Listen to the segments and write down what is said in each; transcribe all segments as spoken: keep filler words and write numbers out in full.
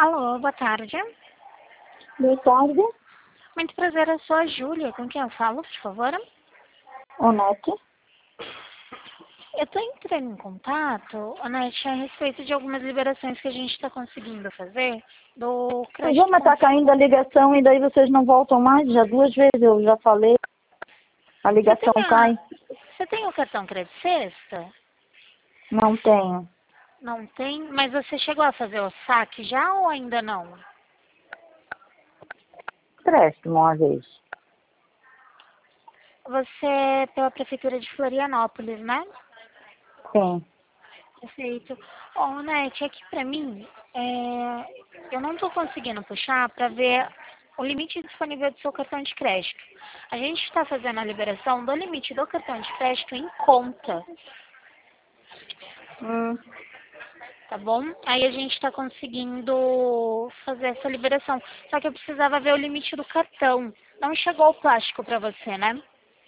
Alô, boa tarde. Boa tarde. Muito prazer, eu sou a Júlia. Com quem eu falo, por favor? Onete. Eu estou entrando em contato, Onete, a respeito de algumas liberações que a gente está conseguindo fazer do O crédito. Zuma está caindo a ligação e daí vocês não voltam mais? Já duas vezes eu já falei. A Você ligação tem, a... cai. Você tem o cartão Crédito Sexta? Não tenho. Não tem? Mas você chegou a fazer o saque já ou ainda não? Preste uma vez. Você é pela Prefeitura de Florianópolis, né? Sim. Perfeito. Ô, Nete, aqui pra mim, é, eu não tô conseguindo puxar para ver o limite disponível do seu cartão de crédito. A gente está fazendo a liberação do limite do cartão de crédito em conta, Hum. tá bom? Aí a gente está conseguindo fazer essa liberação. Só que eu precisava ver o limite do cartão. Não chegou o plástico para você, né?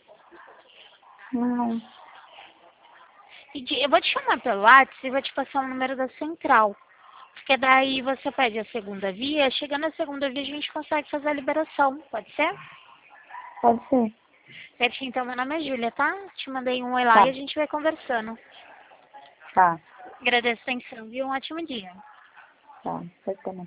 Não. E de- eu vou te chamar pelo WhatsApp e vou te passar o número da central. Porque daí você pede a segunda via, chegando na segunda via a gente consegue fazer a liberação, pode ser? Pode ser. Certinho, então meu nome é Júlia, tá? Te mandei um oi lá e Tá. a gente vai conversando. Tá. Agradeço a atenção, viu? Um ótimo dia. Tá. Você também.